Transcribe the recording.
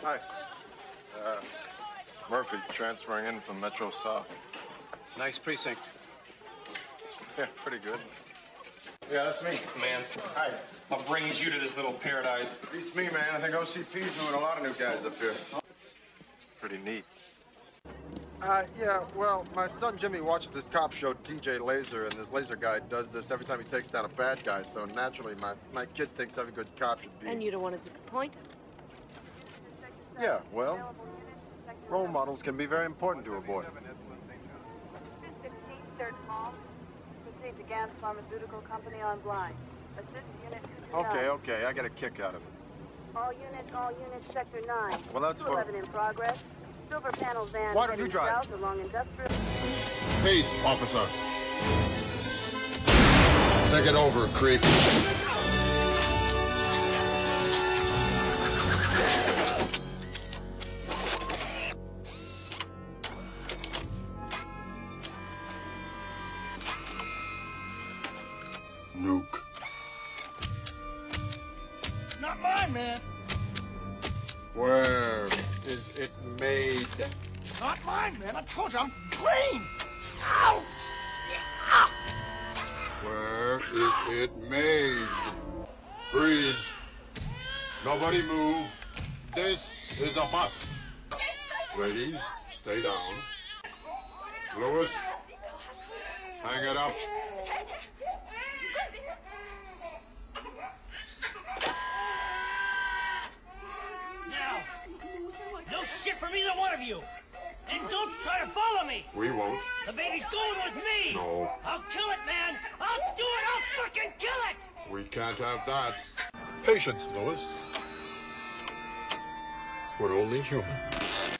Hi. Murphy, transferring in from Metro South. Nice precinct. Yeah, pretty good. Yeah, that's me. Man, Hi. what brings you to this little paradise? Beats me, man. I think OCP's moving a lot of new guys up here. Pretty neat. Yeah, well, my son Jimmy watches this cop show, DJ Laser, and this laser guy does this every time he takes down a bad guy, so naturally my kid thinks every good cop should be... And you don't want to disappoint? Yeah, well, role models can be very important to a boy. 216 Third Mall. Proceed to Gans Pharmaceutical Company on blind. Assist Unit 229. Okay, I get a kick out of it. All units, Sector 9. Well, that's for... 211 in progress. Silver panel van Why don't you heading drive? south along Industrial... Peace, officer. Take it over, creep. Nuke. Not mine, man. Where is it made? Not mine, man. I told you I'm clean. Ow! Ow! Where is it made? Freeze. Nobody move. This is a bust. Ladies, stay down. Lewis, hang it up. Now, no shit from either one of you. And don't try to follow me. We won't. The baby's going with me. No. I'll kill it, man. I'll do it. I'll fucking kill it. We can't have that. Patience, Lewis. We're only human.